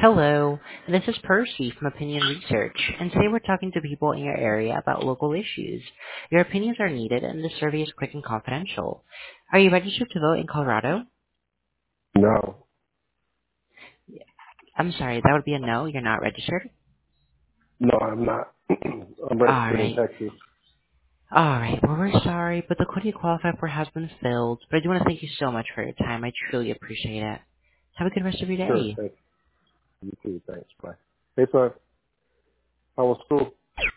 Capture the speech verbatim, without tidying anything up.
Hello, this is Percy from Opinion Research, and today we're talking to people in your area about local issues. Your opinions are needed, and the survey is quick and confidential. Are you registered to vote in Colorado? No, I'm sorry, that would be a no. You're not registered? no, I'm not. I'm All registered in right. Texas. All right. Well, we're sorry, but the quota you qualify for has been filled. But I do want to thank you so much for your time. I truly appreciate it. Have a good rest of your Sure, day. thanks. You too, thanks. Bye. Hey, son, how was school?